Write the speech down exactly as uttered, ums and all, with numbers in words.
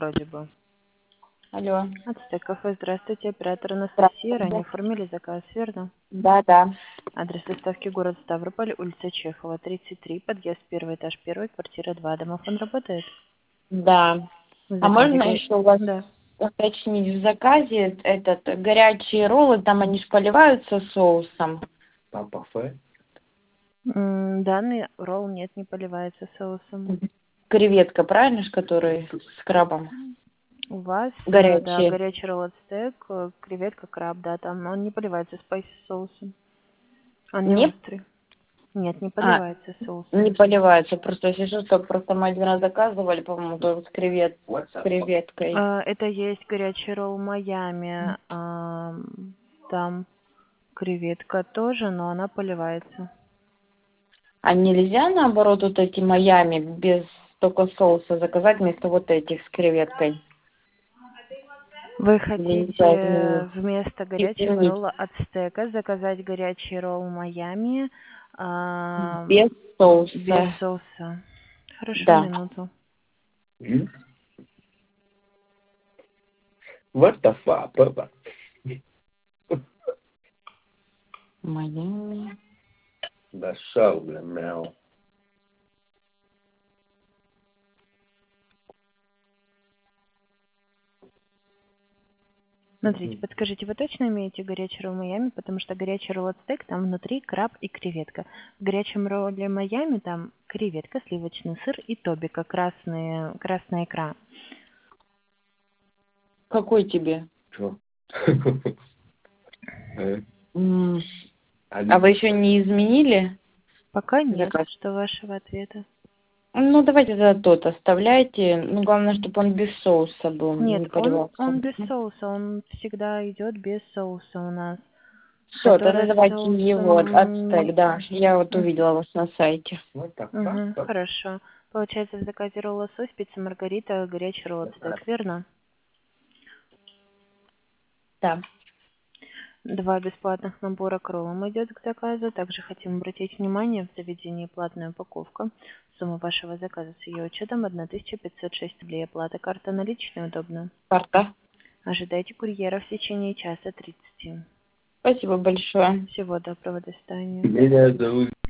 Вроде бы. Алло. Ацтек кафе, здравствуйте, оператор Анастасия. Здравствуйте. Ранее оформили заказ, верно? Да, да. Адрес доставки город Ставрополь, улица Чехова, тридцать три, подъезд первый этаж, первый, квартира два. Домофон работает? Да. В А заказе можно го- еще у вас Да. уточнить в заказе этот горячие роллы, там они ж поливаются соусом? Там кафе. М, Данный ролл нет, не поливается соусом. Креветка, правильно ж, которые с крабом? У вас, э, да, Горячие. горячий ролл ацтек, э, креветка, краб, да, там, но он не поливается спайси соусом. Он не Не, острый. Нет, не а, поливается не соусом. поливаются. Просто если что, то просто мы один раз заказывали, по-моему, тоже с, кревет... с креветкой. А, Это есть горячий ролл Майами. ам, Там креветка тоже, но она поливается. А нельзя, наоборот, вот эти Майами без только соуса заказать вместо вот этих с креветкой? Вы Или нельзя хотите изменить? вместо горячего Изменить. ролла ацтека заказать горячий ролл Майами ам, Без соуса. без соуса. Хорошо, Да. минуту. Hmm? What the fuck, papa? Майами. Да шау, бля, мяу. Смотрите, подскажите, вы точно имеете горячий ролл Майами? Потому что горячий ролл ацтек, там внутри краб и креветка. В горячем ролле Майами там креветка, сливочный сыр и тобика, красные, красная икра. Какой тебе? Чё? Э, М, А один. вы еще не изменили Пока нет. заказ? Что вашего ответа? Ну, давайте за тот оставляйте. Ну, главное, чтобы он без соуса был, Нет, не он, поливался. он без соуса, он всегда идет без соуса у нас. Все, тогда Который с давайте его, соусом... ацтек, да. Я вот М, увидела вас на сайте. What the мгм, fuck? хорошо. Получается, в заказе ролл лосось, пицца маргарита, горячий ролл ацтек, верно? Да. Два бесплатных набора к роллам идет к заказу. Также хотим обратить внимание, в заведении платная упаковка. Сумма вашего заказа с ее учетом тысяча пятьсот шесть рублей. Оплата карта наличная удобно. Карта. Ожидайте курьера в течение часа тридцати. Спасибо большое. Всего доброго, до свидания. Меня зовут